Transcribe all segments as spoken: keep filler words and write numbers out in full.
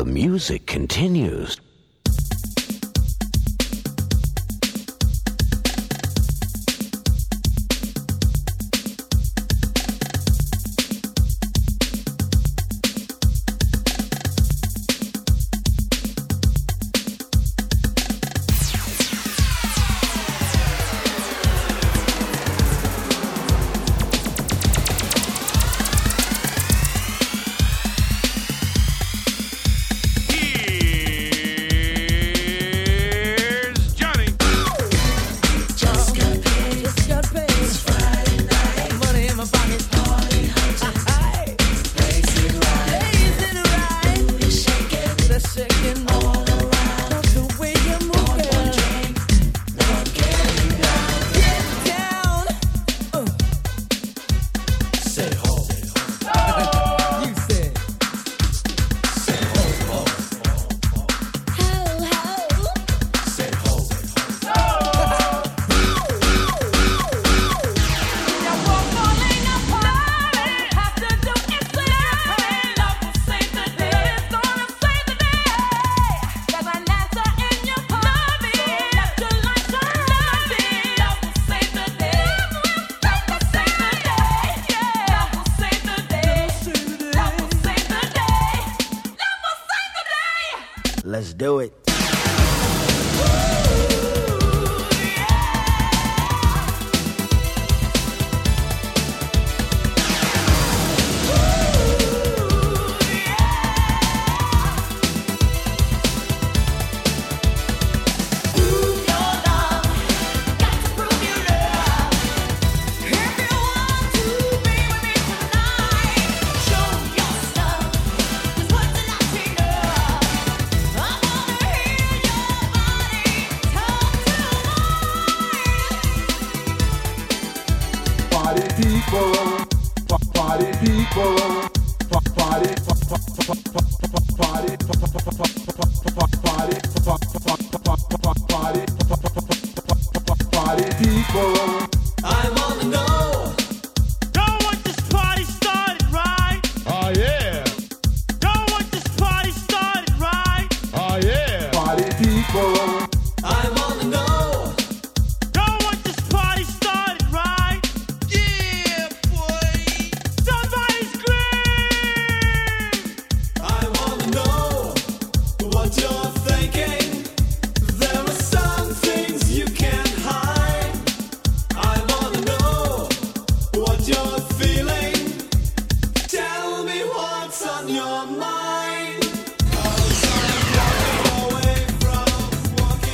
The music continues. Let's do it. Walking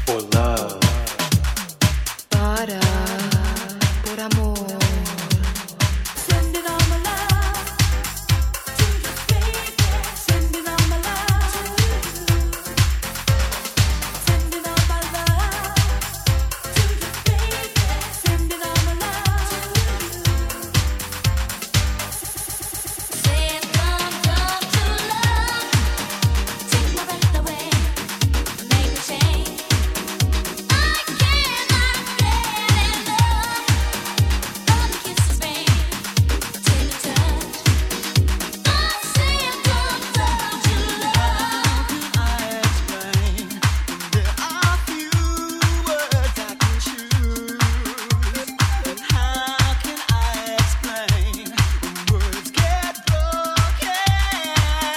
or love. Para por amor. Sending all my love to you, baby. Sending all my love to you. Sending all my love to you, baby. Sending all my love to you. Say it comes up to love. Take my breath away. Make a change. I cannot get enough. All the kisses rain, tender touch. I say it comes up to love. I explain? There are few words I can choose. How can I explain when words get broken?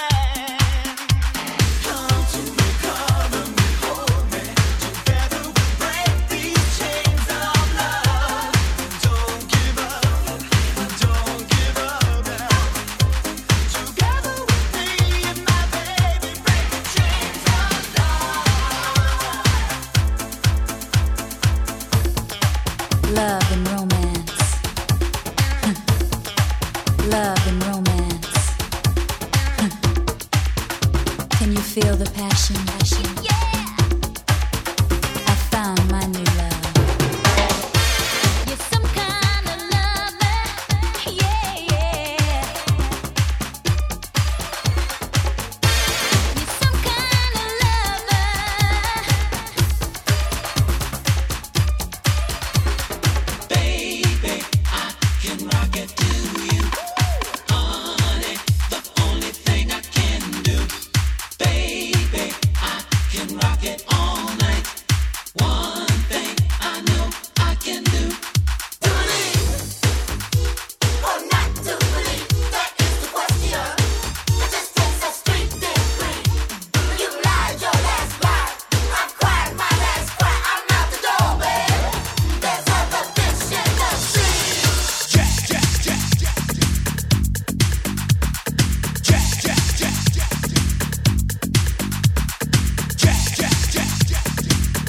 Come to me, cover me, hold me. Together we break these chains of love. Don't give up, don't give up now. Together with me and my baby, break the chains of love. Love and romance. Love and romance. Can you feel the passion? passion? I found my new love. You're some kind of lover, yeah, yeah. You're some kind of lover. Baby, I can rock it to you. Honey, the only thing I can do. Baby, I can rock it all night. One thing I know I can do. Or not to believe, that is the question. It just takes a street degree. You lied your last lie. I've cried my last cry. I'm out the door, baby. There's other fish in the sea. Jack, Jack, Jack, Jack. Jack, Jack, Jack, Jack. Jack, Jack, Jack, Jack.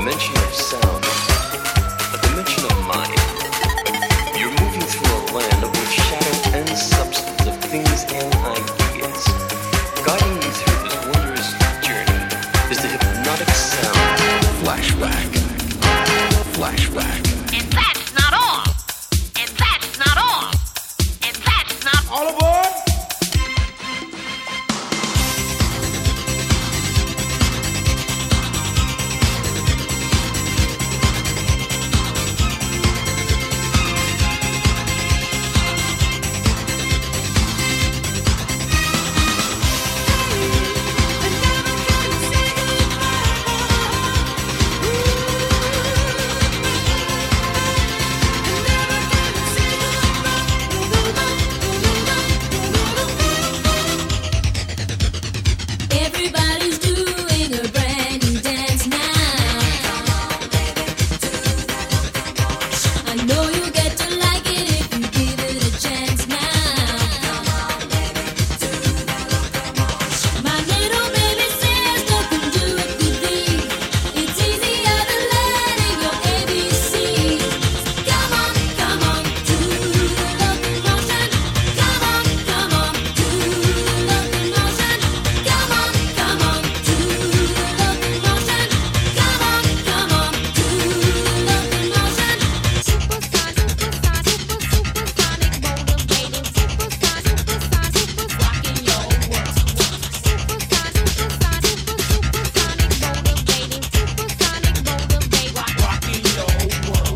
dimension of sound, a dimension of mind. You're moving through a land of both shadow and substance, of things and ideas. Guiding you through this wondrous journey is the hypnotic sound. Flashback. Flashback. And that's not all. And that's not all. And that's not All aboard! Everybody's doing a brand new dance now. I know you'll get to like it if you give it a chance now. My little baby sister can do it with ease. It's easier than learning your A B Cs. Come on, come on, do the locomotion. Come on, come on, do the locomotion. Come on, come on, do the locomotion. Come on, come on, do the locomotion. Supersonic, supersonic, super, supersonic, motivating, supersonic, supersonic, super, rocking your world. Supersonic, supersonic, super, supersonic, motivating, supersonic, motivate, rock, rocking your world.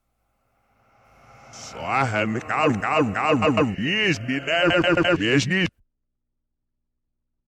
So I have yes, yes,